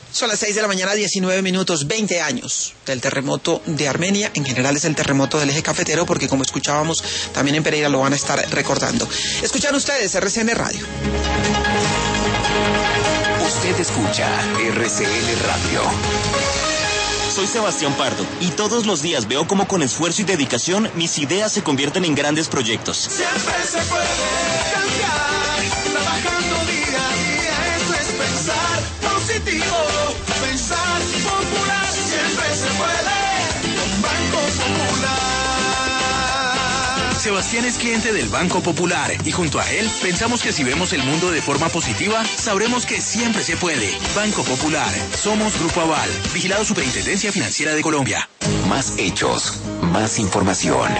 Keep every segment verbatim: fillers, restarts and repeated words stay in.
Son las seis de la mañana, diecinueve minutos, veinte años del terremoto de Armenia. En general es el terremoto del eje cafetero porque, como escuchábamos, también en Pereira lo van a estar recordando. Escuchan ustedes R C N Radio. Usted escucha R C N Radio. Soy Sebastián Pardo y todos los días veo cómo con esfuerzo y dedicación mis ideas se convierten en grandes proyectos. Siempre se puede cambiar, trabajando día a día, eso es pensar positivo, pensar popular, siempre se puede, con Banco Popular. Sebastián es cliente del Banco Popular y junto a él pensamos que si vemos el mundo de forma positiva, sabremos que siempre se puede. Banco Popular, somos Grupo Aval, vigilado Superintendencia Financiera de Colombia. Más hechos, más información.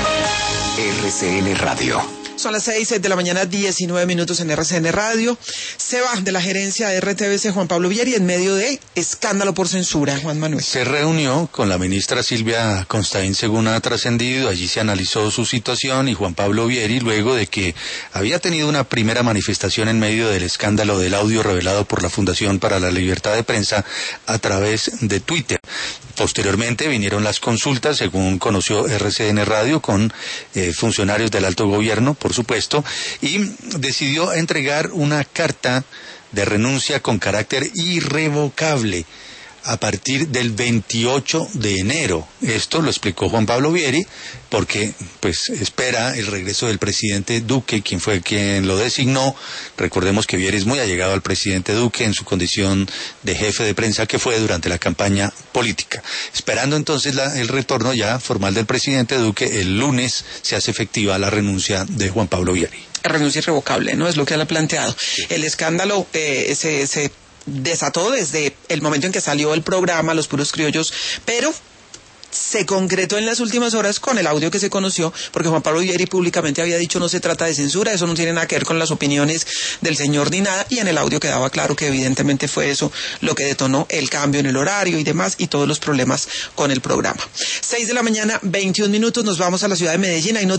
R C N Radio. Son las seis de la mañana, diecinueve minutos en R C N Radio. Se va de la gerencia de R T V C Juan Pablo Vieri en medio de escándalo por censura, Juan Manuel. Se reunió con la ministra Silvia Constaín, según ha trascendido. Allí se analizó su situación y Juan Pablo Vieri, luego de que había tenido una primera manifestación en medio del escándalo del audio revelado por la Fundación para la Libertad de Prensa a través de Twitter. Posteriormente vinieron las consultas, según conoció R C N Radio, con eh, funcionarios del alto gobierno, por supuesto, y decidió entregar una carta de renuncia con carácter irrevocable a partir del veintiocho de enero. Esto lo explicó Juan Pablo Vieri porque pues espera el regreso del presidente Duque, quien fue quien lo designó. Recordemos que Vieri es muy allegado al presidente Duque en su condición de jefe de prensa que fue durante la campaña política. Esperando entonces la, el retorno ya formal del presidente Duque, el lunes se hace efectiva la renuncia de Juan Pablo Vieri. Renuncia irrevocable, ¿no? Es lo que él ha planteado. Sí. El escándalo eh, se... se desató desde el momento en que salió el programa Los Puros Criollos, pero se concretó en las últimas horas con el audio que se conoció, porque Juan Pablo Vieri públicamente había dicho no se trata de censura, eso no tiene nada que ver con las opiniones del señor ni nada, y en el audio quedaba claro que evidentemente fue eso lo que detonó el cambio en el horario y demás, y todos los problemas con el programa. seis de la mañana, veintiún minutos, nos vamos a la ciudad de Medellín. Hay